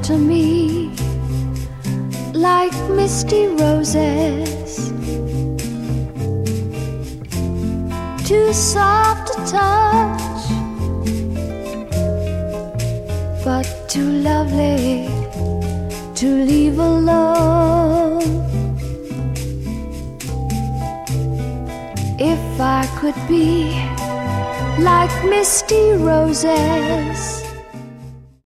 to me like misty roses, too soft to touch, but too lovely to leave alone. If I could be like misty roses,